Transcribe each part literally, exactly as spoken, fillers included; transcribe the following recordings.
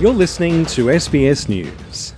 You're listening to S B S News.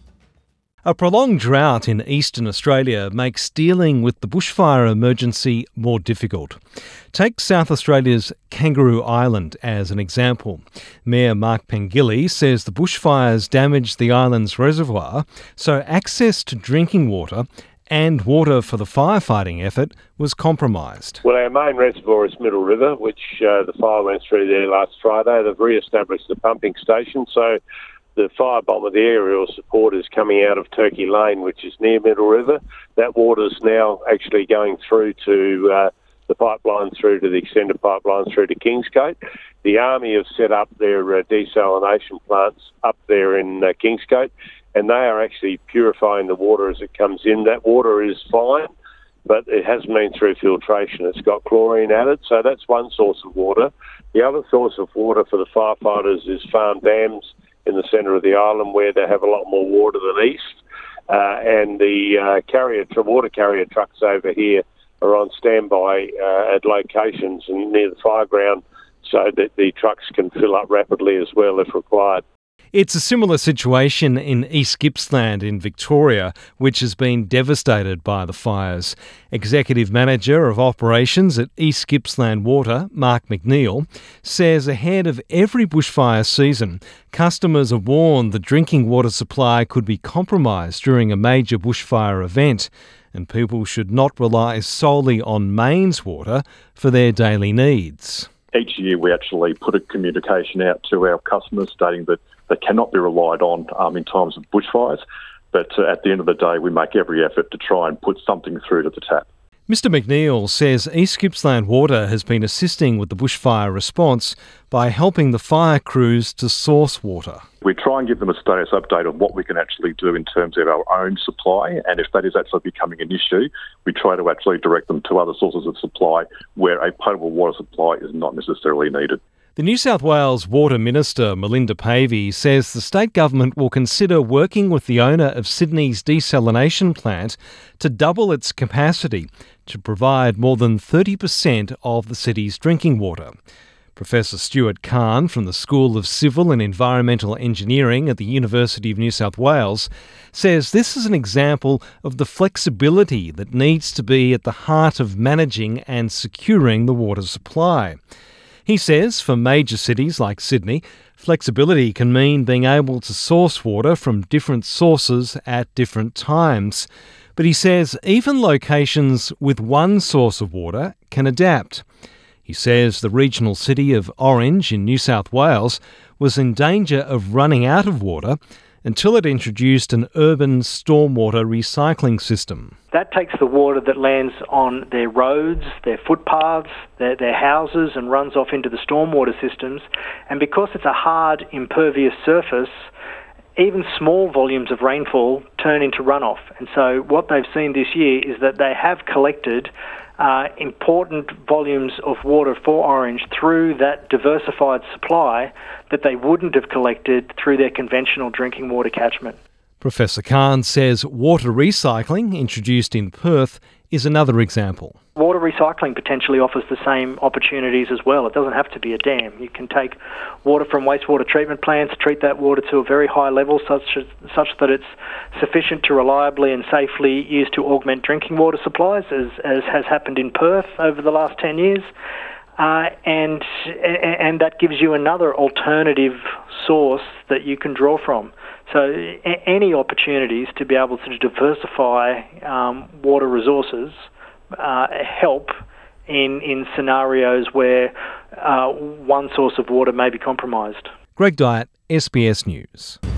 A prolonged drought in eastern Australia makes dealing with the bushfire emergency more difficult. Take South Australia's Kangaroo Island as an example. Mayor Mark Pengilly says the bushfires damaged the island's reservoir, so access to drinking water and water for the firefighting effort was compromised. Well, our main reservoir is Middle River, which uh, the fire went through there last Friday. They've re-established the pumping station, so the firebomb of the aerial support is coming out of Turkey Lane, which is near Middle River. That water is now actually going through to uh, the pipeline, through to the extended pipeline, through to Kingscote. The Army have set up their uh, desalination plants up there in uh, Kingscote, and they are actually purifying the water as it comes in. That water is fine, but it hasn't been through filtration. It's got chlorine added, so that's one source of water. The other source of water for the firefighters is Farm Dams in the centre of the island, where they have a lot more water than east. Uh, and the uh, carrier, water carrier trucks over here are on standby uh, at locations and near the fire ground, so that the trucks can fill up rapidly as well if required. It's a similar situation in East Gippsland in Victoria, which has been devastated by the fires. Executive Manager of Operations at East Gippsland Water, Mark McNeil, says ahead of every bushfire season, customers are warned the drinking water supply could be compromised during a major bushfire event, and people should not rely solely on mains water for their daily needs. Each year we actually put a communication out to our customers stating that they cannot be relied on um, in times of bushfires, but uh, at the end of the day we make every effort to try and put something through to the tap. Mister McNeil says East Gippsland Water has been assisting with the bushfire response by helping the fire crews to source water. We try and give them a status update on what we can actually do in terms of our own supply, and if that is actually becoming an issue, we try to actually direct them to other sources of supply where a potable water supply is not necessarily needed. The New South Wales Water Minister, Melinda Pavey, says the state government will consider working with the owner of Sydney's desalination plant to double its capacity to provide more than thirty percent of the city's drinking water. Professor Stuart Kahn from the School of Civil and Environmental Engineering at the University of New South Wales says this is an example of the flexibility that needs to be at the heart of managing and securing the water supply. He says for major cities like Sydney, flexibility can mean being able to source water from different sources at different times. But he says even locations with one source of water can adapt. He says the regional city of Orange in New South Wales was in danger of running out of water until it introduced an urban stormwater recycling system. That takes the water that lands on their roads, their footpaths, their, their houses, and runs off into the stormwater systems. And because it's a hard, impervious surface, even small volumes of rainfall turn into runoff. And so what they've seen this year is that they have collected uh, important volumes of water for Orange through that diversified supply that they wouldn't have collected through their conventional drinking water catchment. Professor Kahn says water recycling, introduced in Perth, is another example. Water recycling potentially offers the same opportunities as well. It doesn't have to be a dam. You can take water from wastewater treatment plants, treat that water to a very high level such as, such that it's sufficient to reliably and safely use to augment drinking water supplies, as, as has happened in Perth over the last ten years. Uh, and and that gives you another alternative source that you can draw from. So a- any opportunities to be able to diversify um, water resources uh, help in, in scenarios where uh, one source of water may be compromised. Greg Dyett, S B S News.